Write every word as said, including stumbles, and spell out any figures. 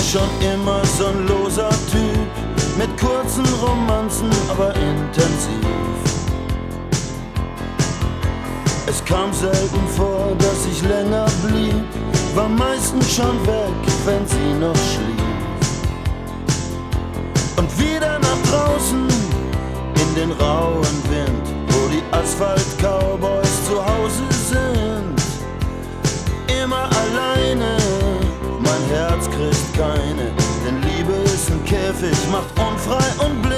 schon immer so ein loser Typ, mit kurzen Romanzen, aber intensiv. Es kam selten vor, dass ich länger blieb, war meistens schon weg, wenn sie noch schlief. Und wieder nach draußen, in den rauen Wind, wo die Asphalt-Cowboys zu Hause sind. Immer alleine, mein Herz kriegt keine, denn Liebe ist ein Käfig, macht unfrei und blind.